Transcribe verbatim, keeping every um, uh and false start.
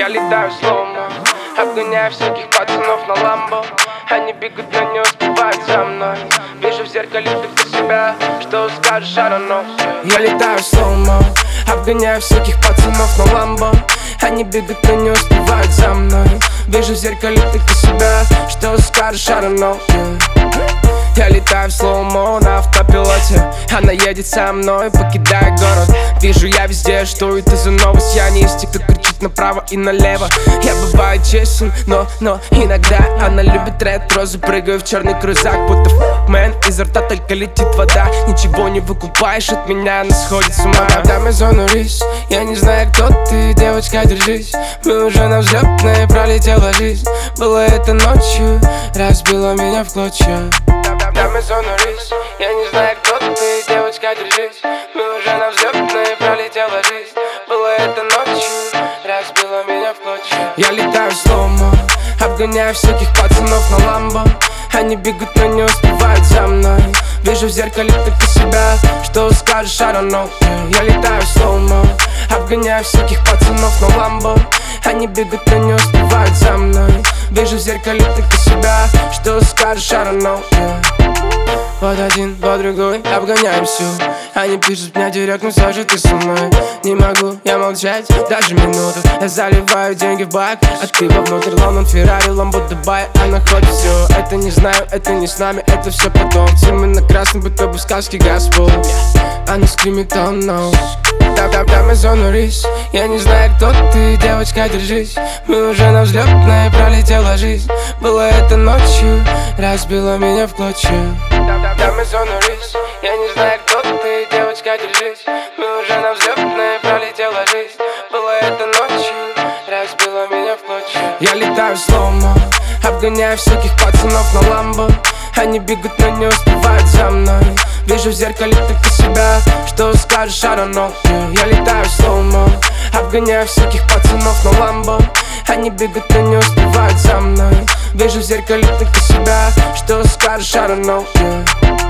Я летаю слоумо, обгоняю всяких пацанов на ламбо. Они бегут, но не успевают за мной. Вижу в зеркале только себя, что скажешь, I don't know. Я летаю слоумо, обгоняю всяких пацанов на ламбо. Они бегут, но не успевают за мной. Вижу в зеркале только себя, что скажешь, I don't know. Я летаю в слоумо на автопилоте. Она едет со мной, покидая город. Вижу я везде, что это за новость. Я не из тех, кто кричит направо и налево. Я бываю честен, но, но иногда она любит ретро. Запрыгаю в черный крузак, будто ф***мен. Изо рта только летит вода. Ничего не выкупаешь от меня, она сходит с ума. Дам зону рис, я не знаю, кто ты, девочка, держись. Мы уже на взлетной, пролетела жизнь. Было это ночью, разбило меня в клочья. Дам зону рис, я не знаю, кто ты, девочка, держись. Мы уже на взлетной, пролетела жизнь. Было это ночью, разбило меня в клочья. Я летаю в слоумо, обгоняю всяких пацанов на ламбо. Они бегут, но не успевают за мной. Вижу в зеркале только себя, что скажешь, I don't know. Я летаю в слоумо, обгоняю всяких пацанов на ламбо. Они бегут, но не успевают за мной. Вижу в зеркале только себя, что скажешь, I don't know. Вот один, вот другой, обгоняем всю. Они пишут мне директ, но все же ты со мной. Не могу я молчать даже минуту. Я заливаю деньги в бак, а ты вовнутрь. Лондон, Феррари, Ламбо, Дубай. Она хочет все, это не знаю, это не с нами, это все потом. Тимы на красном, будто бы сказки Газпол. Она скримит, oh no. Дам зону рис, я не знаю, кто ты, девочка, держись. Мы уже на взлетной, пролетела жизнь. Было это ночью, разбило меня в клочья. Дам зону рис, я не знаю, кто ты, девочка, держись. Мы уже на взлетной, пролетела жизнь. Было это ночью, разбило меня в клочья. Я летаю в слоумо, обгоняю всяких пацанов на ламбо. Они бегут, но не успевают за мной. Вижу в зеркале только себя, что скажешь, I don't know. Я летаю в слоумо, обгоняю всяких пацанов на ламбо. Они бегут, но не успевают за мной. Вижу в зеркале только себя, что скажешь, I don't know.